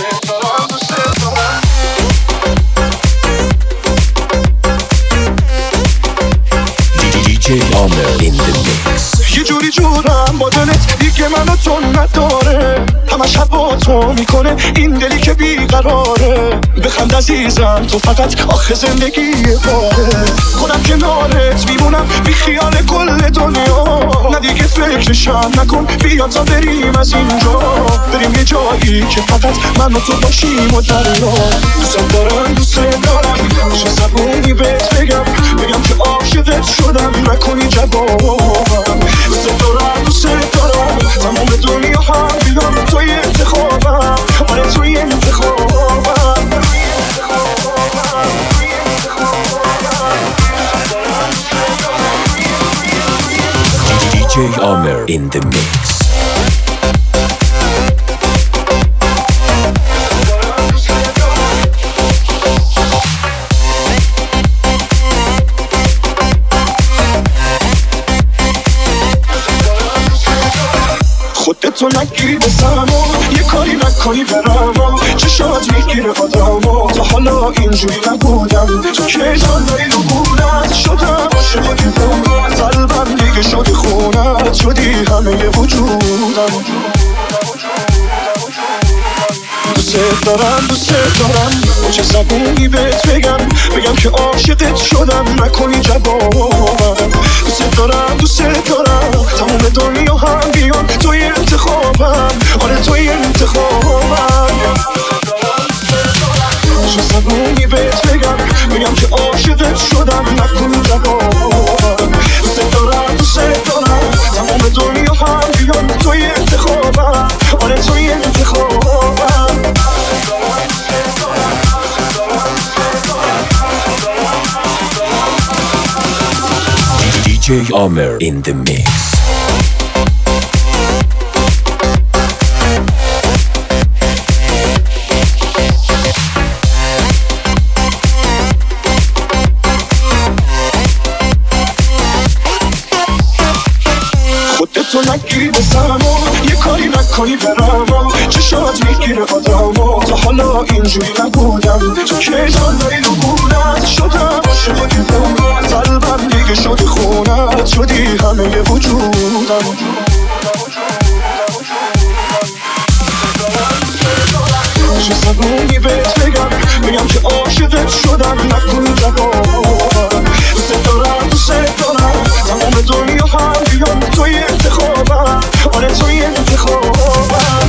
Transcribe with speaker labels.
Speaker 1: Amer in the mix.
Speaker 2: یه جوری جورم با دلت دیگه منو تو نداره، همش با تو میکنه این دلی که بیقراره. بخند عزیزم تو فقط آخه زندگی باره، خودم کنارت میمونم بی خیال کل دنیا. نه دیگه فکرشم نکن، بیا تا بریم از اینجا، بریم یه جایی که فقط من و تو باشیم و دریا. دوست دارم دوست دارم، چه زبونی بهت بگم که عاشقت شدم نکنی جوابم. دوست دارم تمام دنیا هم بیان توی انتخابم، آره توی انتخابم.
Speaker 1: DJ Amer in the mix.
Speaker 2: خودتو نگیری بسرمو، یه کاری نکنی برمو، چشات میگیره آدمو. تا حالا اینجوری نبودم، تو که جان داری رو بودت شدم عاشق دیوونت. قلبم دیگه شدی خونت، شدی همه وجودم. دوست دارم با چه زبونی بهت بگم که عاشقت شدم نکنی جوابم. دوست دارم تمام دنیا هم بیان توی انتخابم، آره توی انتخابم. چه زبونی بهت بگم که عاشقت شدم نکنی جوابم. دوست دارم تمام دنیا هم بیان توی انتخابم، آره توی انتخابم.
Speaker 1: DJ Amer in the mix.
Speaker 2: خودتو نگیری بسرمو، یه کاری نکنی برمو، چشات میگیره آدمو. تا حالا اینجوری نبودم، تو که جان داری رو بودت شدم عاشق دیوونت. قلبم دیگه شدی خونت، شدی همه وجودم. چه زبونی بهت بگم که عاشقت شدم نکنی جوابم. دوست دارم تمام دنیا هم بیان توی انتخابم، آره توی انتخابم.